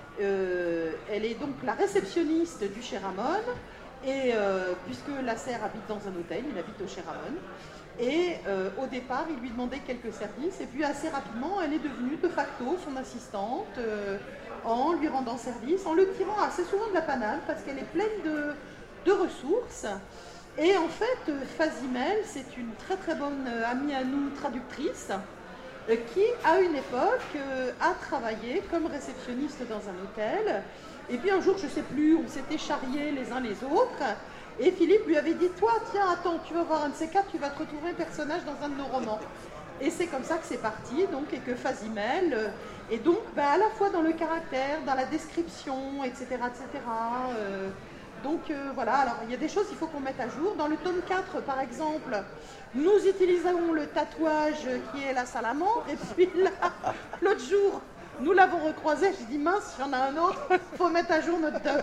Elle est donc la réceptionniste du Chéramon, et puisque Lasserre habite dans un hôtel, il habite au Chéramon. Et au départ, il lui demandait quelques services, et puis assez rapidement, elle est devenue de facto son assistante, en lui rendant service, en le tirant assez souvent de la panade, parce qu'elle est pleine de ressources. Et en fait, Fazimel, c'est une très très bonne amie à nous, traductrice, qui à une époque a travaillé comme réceptionniste dans un hôtel. Et puis un jour, je ne sais plus, on s'était charriés les uns les autres, et Philippe lui avait dit, toi, tiens, attends, tu vas voir un de ces quatre, tu vas te retrouver un personnage dans un de nos romans. Et c'est comme ça que c'est parti, donc, et que Fazimel est donc à la fois dans le caractère, dans la description, etc. etc. Donc voilà, alors il y a des choses qu'il faut qu'on mette à jour. Dans le tome 4, par exemple, nous utilisons le tatouage qui est la salamandre, et puis là, l'autre jour, nous l'avons recroisé, j'ai dit mince, il y en a un autre, il faut mettre à jour notre doc.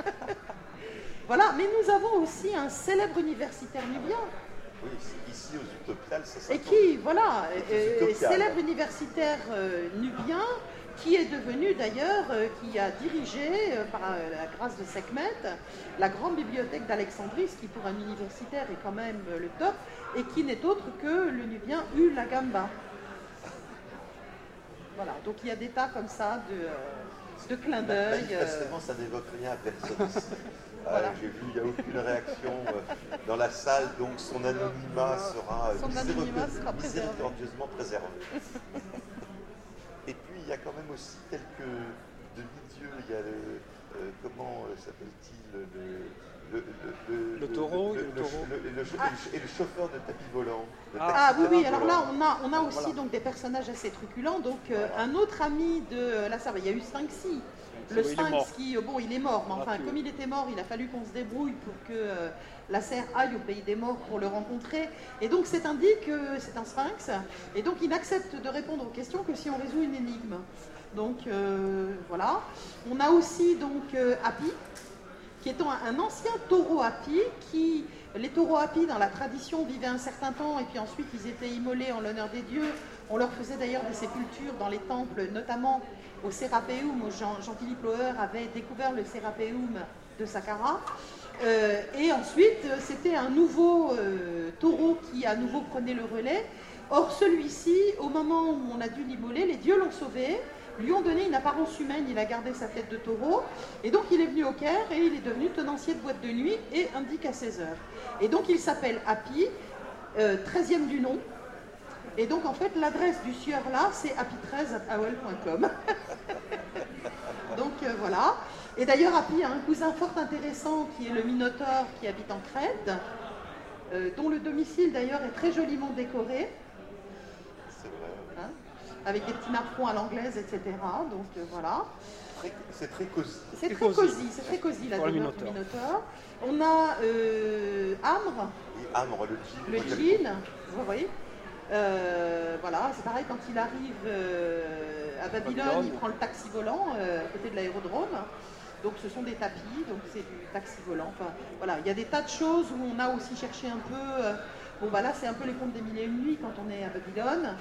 Voilà, mais nous avons aussi un célèbre universitaire nubien. Oui, ici aux Utopiales, ça s'appelle. Et qui, voilà, Utopiales. célèbre universitaire nubien, qui est devenu d'ailleurs, qui a dirigé, par la grâce de Sekhmet, la grande bibliothèque d'Alexandrie, ce qui pour un universitaire est quand même le top, et qui n'est autre que le nubien Ulagamba. Voilà, donc il y a des tas comme ça de clins d'œil. Manifestement, ça n'évoque rien à personne ici. Voilà. J'ai vu, il n'y a aucune réaction dans la salle, donc son anonymat sera miséricordieusement préservé. Et puis, il y a quand même aussi quelques demi-dieux. Il y a comment s'appelle-t-il Le taureau, et le chauffeur de tapis volant. Ah oui, oui, alors là, on a aussi donc des personnages assez truculents. Donc, un autre ami de Lasserre, il y a eu Sphinxie. Le Sphinx qui, bon, il est mort, mais enfin, comme il était mort, il a fallu qu'on se débrouille pour que Lasserre aille au pays des morts pour le rencontrer. Et donc, c'est indique que c'est un Sphinx, et donc il n'accepte de répondre aux questions que si on résout une énigme. Donc, voilà. On a aussi donc Hapi, qui est un ancien taureau Hapi, qui... Les taureaux Hapi, dans la tradition, vivaient un certain temps, et puis ensuite, ils étaient immolés en l'honneur des dieux. On leur faisait d'ailleurs des sépultures dans les temples, notamment au Sérapéum, où Jean-Philippe Loher avait découvert le Sérapéum de Saqqara. Et ensuite, c'était un nouveau taureau qui à nouveau prenait le relais. Or, celui-ci, au moment où on a dû l'immoler, les dieux l'ont sauvé, lui ont donné une apparence humaine, il a gardé sa tête de taureau, et donc il est venu au Caire et il est devenu tenancier de boîte de nuit et indique à 16 heures. Et donc il s'appelle Hapi, 13e du nom. Et donc en fait l'adresse du sieur là c'est happy13@aol.com. Donc voilà. Et d'ailleurs Happy a un cousin fort intéressant qui est le Minotaure qui habite en Crète, dont le domicile d'ailleurs est très joliment décoré. C'est vrai. Hein, avec des petits napperons à l'anglaise, etc. Donc voilà. C'est très cosy. C'est très cosy la demeure du Minotaure. On a Amre. Et Amre, le jean, vous voyez. Voilà, c'est pareil quand il arrive à Babylone, il prend le taxi volant à côté de l'aérodrome. Donc ce sont des tapis, donc c'est du taxi volant. Enfin voilà, il y a des tas de choses où on a aussi cherché un peu. Bon bah là c'est un peu les contes des mille et une nuits quand on est à Babylone.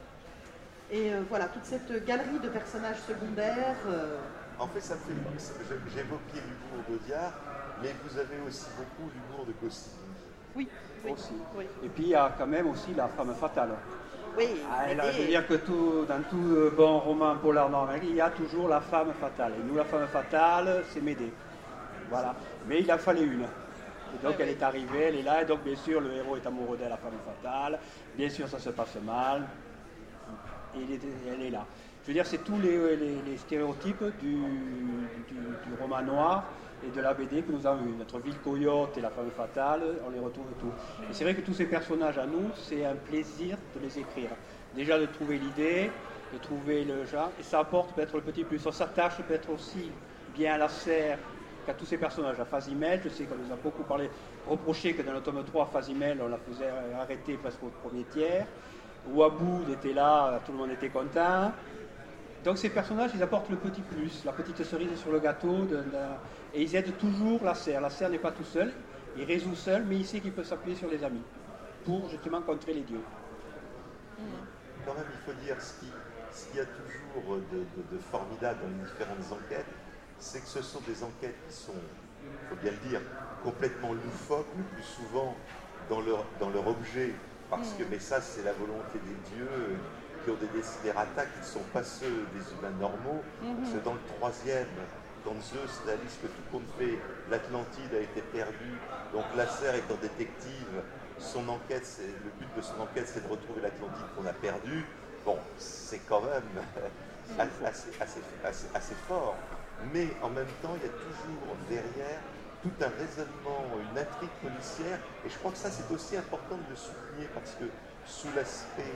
Et voilà, toute cette galerie de personnages secondaires. En fait, ça me fait. J'évoquais l'humour d'Audiard, mais vous avez aussi beaucoup l'humour de Goscinny. Oui, aussi. Oui. Et puis il y a quand même aussi la femme fatale. Oui. Je veux dire que dans tout bon roman polar normal, il y a toujours la femme fatale. Et nous, la femme fatale, c'est Médée. Voilà. Mais il en fallait une. Et donc elle est arrivée, elle est là, et donc bien sûr le héros est amoureux d'elle, la femme fatale. Bien sûr ça se passe mal. Et elle est là. Je veux dire, c'est tous les stéréotypes du roman noir et de la BD que nous avons vu. Notre ville coyote et la femme fatale, on les retrouve tout. Et c'est vrai que tous ces personnages à nous, c'est un plaisir de les écrire. Déjà de trouver l'idée, de trouver le genre, et ça apporte peut-être le petit plus. On s'attache peut-être aussi bien à la serre qu'à tous ces personnages. À Fazimel, je sais qu'on nous a beaucoup parlé, reproché que dans le tome 3, Fazimel, on la faisait arrêter presque au premier tiers. Waboud était là, tout le monde était content. Donc ces personnages, ils apportent le petit plus, la petite cerise sur le gâteau, et ils aident toujours la serre. La serre n'est pas tout seul, il résout seul, mais il sait qu'il peut s'appuyer sur les amis pour justement contrer les dieux. Quand même, il faut dire ce qu'il y a toujours de formidable dans les différentes enquêtes, c'est que ce sont des enquêtes qui sont, il faut bien le dire, complètement loufoques, le plus souvent dans leur objet, parce que, mais ça c'est la volonté des dieux, qui ont des desiderata qui ne sont pas ceux des humains normaux. C'est dans le troisième, quand Zeus réalise que tout compte fait, l'Atlantide a été perdue, donc Lasser étant détective, le but de son enquête c'est de retrouver l'Atlantide qu'on a perdue. Bon, c'est quand même assez fort, mais en même temps il y a toujours derrière tout un raisonnement, une intrigue policière, et je crois que ça c'est aussi important de le souligner parce que sous l'aspect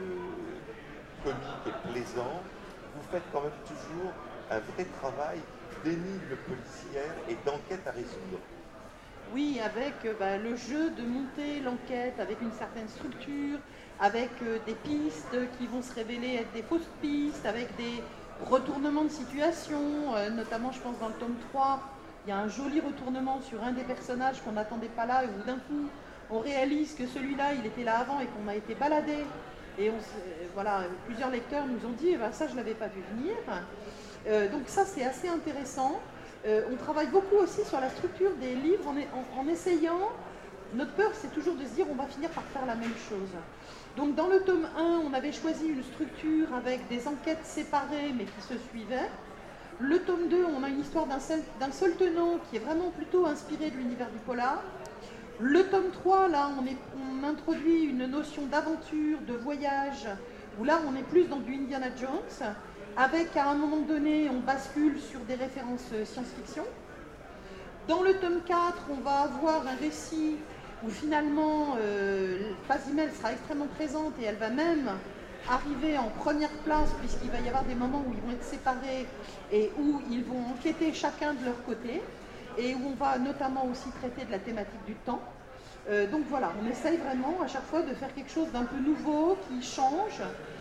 comique et plaisant, vous faites quand même toujours un vrai travail d'énigmes policières et d'enquête à résoudre. Oui, avec le jeu de monter l'enquête avec une certaine structure, avec des pistes qui vont se révéler être des fausses pistes, avec des retournements de situation, notamment je pense dans le tome 3, il y a un joli retournement sur un des personnages qu'on n'attendait pas là, et où d'un coup on réalise que celui-là il était là avant et qu'on a été baladé. Et voilà, plusieurs lecteurs nous ont dit ça je ne l'avais pas vu venir. Donc ça c'est assez intéressant. On travaille beaucoup aussi sur la structure des livres en essayant. Notre peur c'est toujours de se dire on va finir par faire la même chose. Donc dans le tome 1 on avait choisi une structure avec des enquêtes séparées mais qui se suivaient. Le tome 2 on a une histoire d'un seul tenant qui est vraiment plutôt inspiré de l'univers du polar. Le tome 3, là, on introduit une notion d'aventure, de voyage, où là, on est plus dans du Indiana Jones, avec, à un moment donné, on bascule sur des références science-fiction. Dans le tome 4, on va avoir un récit où, finalement, Fazimel sera extrêmement présente et elle va même arriver en première place, puisqu'il va y avoir des moments où ils vont être séparés et où ils vont enquêter chacun de leur côté. Et où on va notamment aussi traiter de la thématique du temps. Donc voilà, on essaye vraiment à chaque fois de faire quelque chose d'un peu nouveau, qui change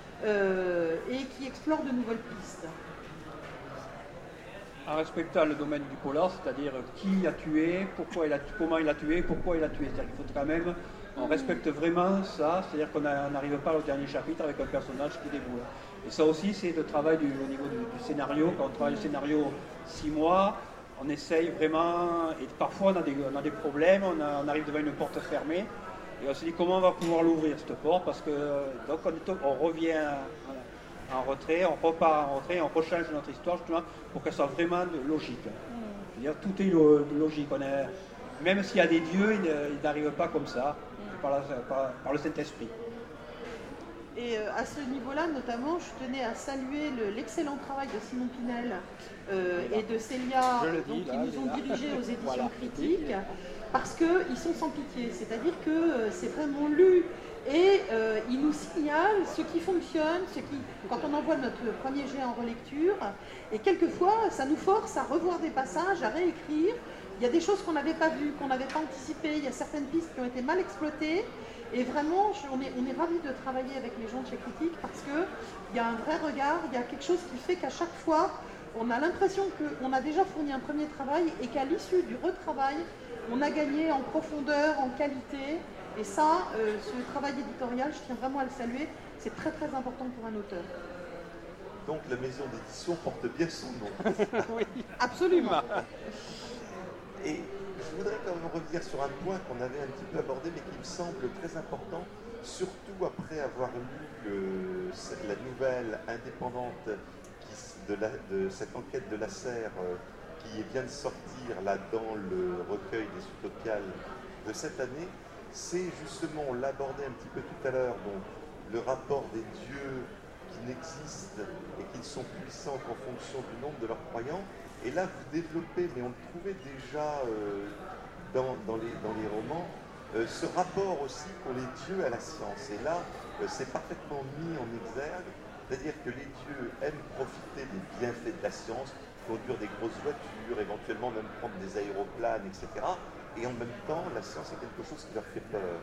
et qui explore de nouvelles pistes. En respectant le domaine du polar, c'est-à-dire qui a tué, comment il a tué, pourquoi il a tué. C'est-à-dire qu'il faut quand même, on respecte vraiment ça, c'est-à-dire qu'on n'arrive pas au dernier chapitre avec un personnage qui déboule. Et ça aussi, c'est le travail au niveau du scénario. Quand on travaille le scénario 6 mois, on essaye vraiment, et parfois on a des problèmes, on arrive devant une porte fermée, et on se dit comment on va pouvoir l'ouvrir cette porte, parce que donc on revient en retrait, on repart en retrait, on rechange notre histoire justement pour qu'elle soit vraiment logique. C'est-à-dire tout est logique, même s'il y a des dieux, ils n'arrivent pas comme ça. par le Saint-Esprit. Et à ce niveau-là, notamment, je tenais à saluer l'excellent travail de Simon Pinel et de Célia, qui nous ont dirigés aux éditions critiques, parce qu'ils sont sans pitié. C'est-à-dire que c'est vraiment lu et ils nous signalent ce qui fonctionne, quand on envoie notre premier jet en relecture. Et quelquefois, ça nous force à revoir des passages, à réécrire. Il y a des choses qu'on n'avait pas vues, qu'on n'avait pas anticipées. Il y a certaines pistes qui ont été mal exploitées. Et vraiment, on est ravis de travailler avec les gens de chez Critique parce qu'il y a un vrai regard, il y a quelque chose qui fait qu'à chaque fois, on a l'impression qu'on a déjà fourni un premier travail et qu'à l'issue du retravail, on a gagné en profondeur, en qualité. Et ça, ce travail éditorial, je tiens vraiment à le saluer, c'est très très important pour un auteur. Donc la maison d'édition porte bien son nom. Oui, absolument. Et je voudrais quand même revenir sur un point qu'on avait un petit peu abordé, mais qui me semble très important, surtout après avoir lu la nouvelle indépendante de cette enquête de Lasserre qui vient de sortir là dans le recueil des Utopiales de cette année. C'est justement, on l'a abordé un petit peu tout à l'heure, donc le rapport des dieux qui n'existent et qui ne sont puissants qu'en fonction du nombre de leurs croyants. Et là, vous développez, mais on le trouvait déjà dans les romans, ce rapport aussi qu'ont les dieux à la science. Et là, c'est parfaitement mis en exergue, c'est-à-dire que les dieux aiment profiter des bienfaits de la science, conduire des grosses voitures, éventuellement même prendre des aéroplanes, etc. Et en même temps, la science est quelque chose qui leur fait peur.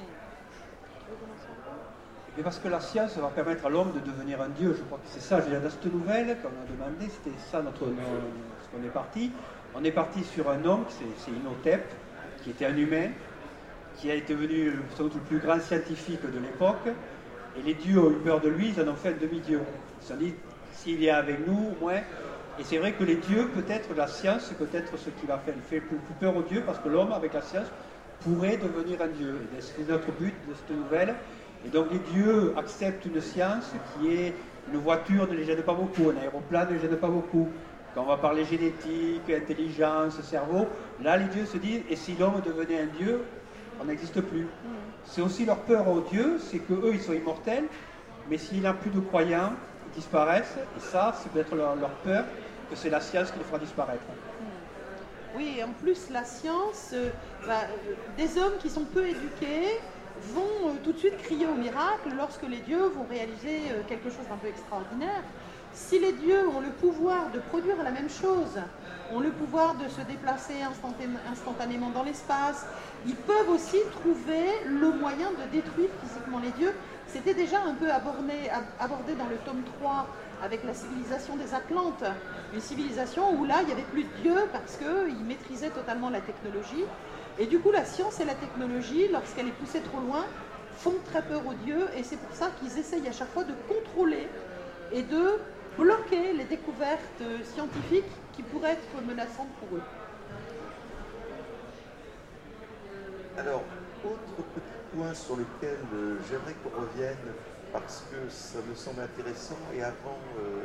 Et parce que la science va permettre à l'homme de devenir un dieu. Je crois que c'est ça. Dans cette nouvelle qu'on a demandé, c'était ça ce qu'on est parti. On est parti sur un homme, c'est Imhotep, qui était un humain, qui a été devenu sans doute le plus grand scientifique de l'époque. Et les dieux ont eu peur de lui, ils en ont fait un demi-dieu. Ils se sont dit, s'il est avec nous, au moins. Et c'est vrai que les dieux, peut-être la science, c'est peut-être ce qui va faire plus peur aux dieux, parce que l'homme, avec la science, pourrait devenir un dieu. Et c'est notre but de cette nouvelle. Et donc les dieux acceptent une science qui est une voiture ne les gêne pas beaucoup, un aéroplane ne les gêne pas beaucoup. Quand on va parler génétique, intelligence, cerveau, là les dieux se disent, et si l'homme devenait un dieu, on n'existe plus. C'est aussi leur peur aux dieux, c'est qu'eux ils sont immortels, mais s'il n'y a plus de croyants, ils disparaissent, et ça c'est peut-être leur peur, que c'est la science qui les fera disparaître. Oui, et en plus la science, des hommes qui sont peu éduqués, vont tout de suite crier au miracle lorsque les dieux vont réaliser quelque chose d'un peu extraordinaire. Si les dieux ont le pouvoir de produire la même chose, ont le pouvoir de se déplacer instantanément dans l'espace, ils peuvent aussi trouver le moyen de détruire physiquement les dieux. C'était déjà un peu abordé dans le tome 3 avec la civilisation des Atlantes, une civilisation où là il n'y avait plus de dieux parce qu'ils maîtrisaient totalement la technologie. Et du coup, la science et la technologie, lorsqu'elle est poussée trop loin, font très peur aux dieux. Et c'est pour ça qu'ils essayent à chaque fois de contrôler et de bloquer les découvertes scientifiques qui pourraient être menaçantes pour eux. Alors, autre petit point sur lequel j'aimerais qu'on revienne, parce que ça me semble intéressant, et avant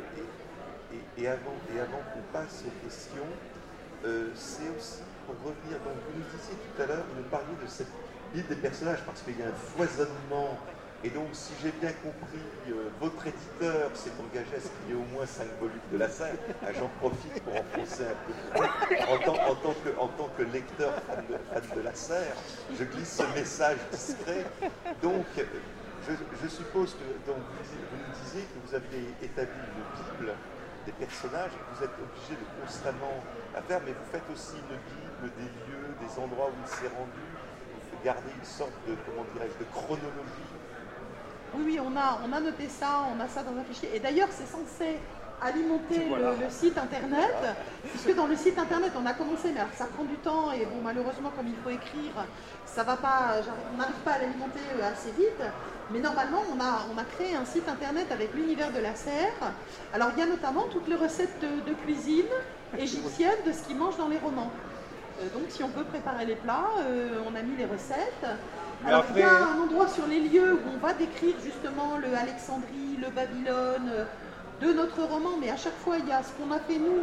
qu'on passe aux questions, c'est aussi pour revenir, donc vous nous disiez tout à l'heure, vous nous parliez de cette ville des personnages, parce qu'il y a un foisonnement, et donc si j'ai bien compris, votre éditeur s'est engagé à ce qu'il y ait au moins 5 volumes de Lasserre. J'en profite pour enfoncer un peu en tant que lecteur fan de Lasserre, je glisse ce message discret. Donc, je suppose que donc, vous nous disiez que vous aviez établi une Bible des personnages, et que vous êtes obligé de constamment à faire, mais vous faites aussi une Bible des lieux, des endroits où il s'est rendu, vous gardez une sorte de, comment dirais-je, de chronologie. Oui, on a noté ça, on a ça dans un fichier. Et d'ailleurs, c'est censé alimenter le site internet, puisque dans le site internet, on a commencé, mais alors ça prend du temps, et bon, malheureusement, comme il faut écrire, ça va pas, on n'arrive pas à l'alimenter assez vite. Mais normalement, on a créé un site internet avec l'univers de Lasserre. Alors, il y a notamment toutes les recettes de cuisine égyptienne de ce qu'ils mangent dans les romans. Donc, si on peut préparer les plats, on a mis les recettes. Alors, il y a un endroit sur les lieux où on va décrire justement le Alexandrie, le Babylone de notre roman, mais à chaque fois, il y a ce qu'on a fait nous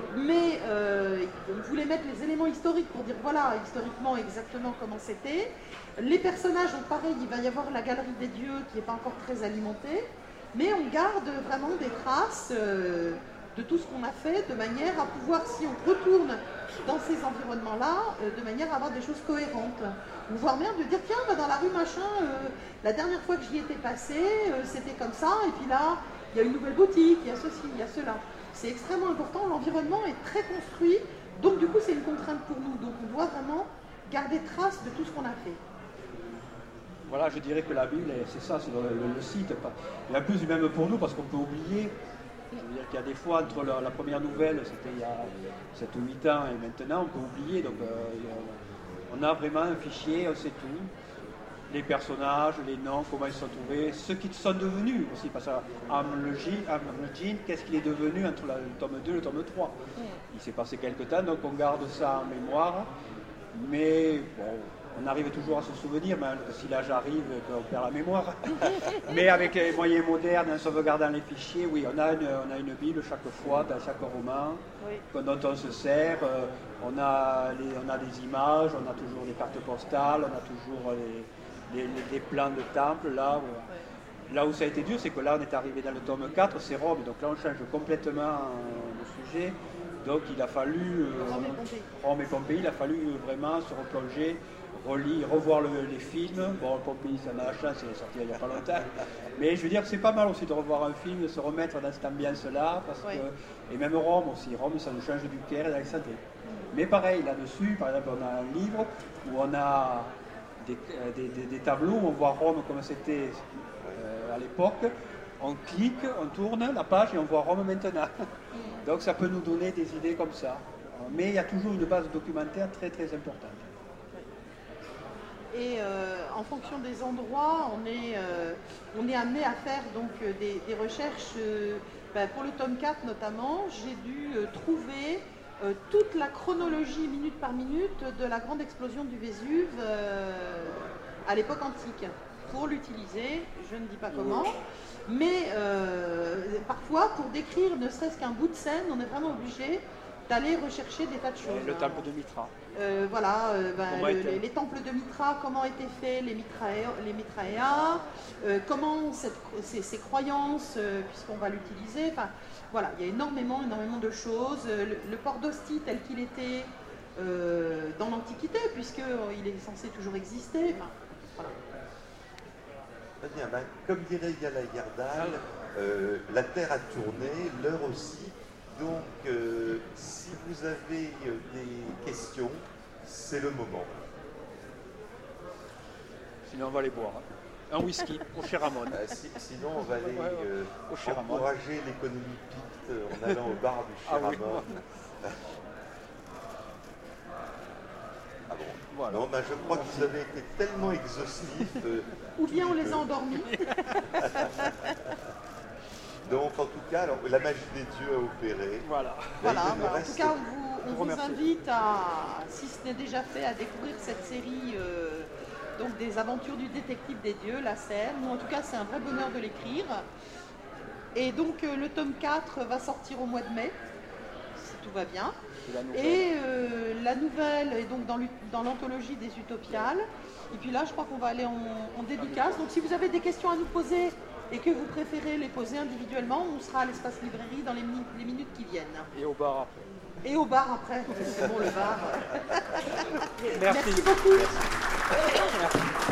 mais on voulait mettre les éléments historiques pour dire voilà, historiquement exactement comment c'était. Les personnages, donc pareil, il va y avoir la galerie des dieux qui n'est pas encore très alimentée, mais on garde vraiment des traces de tout ce qu'on a fait, de manière à pouvoir, si on retourne dans ces environnements-là, de manière à avoir des choses cohérentes. Ou voire même de dire, tiens, bah, dans la rue machin, la dernière fois que j'y étais passé, c'était comme ça, et puis là, il y a une nouvelle boutique, il y a ceci, il y a cela. C'est extrêmement important, l'environnement est très construit, donc du coup c'est une contrainte pour nous. Donc on doit vraiment garder trace de tout ce qu'on a fait. Voilà, je dirais que la Bible, c'est ça, c'est le site. Et en plus, même pour nous, parce qu'on peut oublier. Je veux dire qu'il y a des fois, entre la première nouvelle, c'était il y a 7 ou 8 ans, et maintenant, on peut oublier. Donc, on a vraiment un fichier, on sait tout. Les personnages, les noms, comment ils sont trouvés, ce qu'ils sont devenus aussi. Parce qu'Amnogin, qu'est-ce qu'il est devenu entre le tome 2 et le tome 3 ? Il s'est passé quelques temps, donc on garde ça en mémoire. Mais bon, on arrive toujours à se souvenir, même si l'âge arrive, on perd la mémoire. Mais avec les moyens modernes, en sauvegardant les fichiers, oui, on a une Bible chaque fois, dans chaque roman, dont on se sert. On a des images, on a toujours des cartes postales, on a toujours des plans de temple. Là où ça a été dur, c'est que là, on est arrivé dans le tome 4, c'est Rome. Donc là, on change complètement le sujet. Donc il a fallu, Rome et Pompéi, il a fallu vraiment se replonger, revoir les films. Bon, Pompéi, ça m'a la chance, c'est sorti il n'y a pas longtemps. Mais je veux dire que c'est pas mal aussi de revoir un film, de se remettre dans cette ambiance-là. Et même Rome aussi. Rome, ça nous change du Caire et d'Alexandrie. Mais pareil, là-dessus, par exemple, on a un livre où on a des tableaux où on voit Rome comme c'était à l'époque. On clique, on tourne la page et on voit Rome maintenant. Donc ça peut nous donner des idées comme ça. Mais il y a toujours une base documentaire très très importante. Et en fonction des endroits, on est amené à faire donc, des recherches. Pour le tome 4 notamment, j'ai dû trouver toute la chronologie minute par minute de la grande explosion du Vésuve à l'époque antique. Pour l'utiliser, je ne dis pas comment. Mais parfois, pour décrire ne serait-ce qu'un bout de scène, on est vraiment obligé d'aller rechercher des tas de choses. Le temple de Mitra. Les temples de Mitra, comment étaient faits les Mitraéas, comment ces croyances, puisqu'on va l'utiliser. Enfin, voilà, il y a énormément de choses. Le port d'Ostie tel qu'il était dans l'Antiquité, puisqu'il est censé toujours exister. Enfin, voilà. Très bien, comme dirait Yala Yardal, la Terre a tourné, l'heure aussi. Donc, si vous avez des questions, c'est le moment. Sinon, on va aller boire. Un whisky au Cheramon. Sinon, on va aller encourager l'économie Picte en allant au bar du Cheramon. Ah bon. Voilà. Non, je crois qu'ils avaient été tellement exhaustifs. Ou bien on les a endormis. Donc, en tout cas, alors, la magie des dieux a opéré. Voilà. En tout cas, on vous invite à, si ce n'est déjà fait, à découvrir cette série donc des aventures du détective des dieux, la serre. Nous, en tout cas, c'est un vrai bonheur de l'écrire. Et donc, le tome 4 va sortir au mois de mai, si tout va bien. Et la nouvelle est donc dans l'anthologie des Utopiales. Et puis là, je crois qu'on va aller en dédicace. Donc, si vous avez des questions à nous poser et que vous préférez les poser individuellement, on sera à l'espace librairie dans les minutes qui viennent. Et au bar après. Et au bar après, c'est bon le bar. Merci beaucoup. Merci.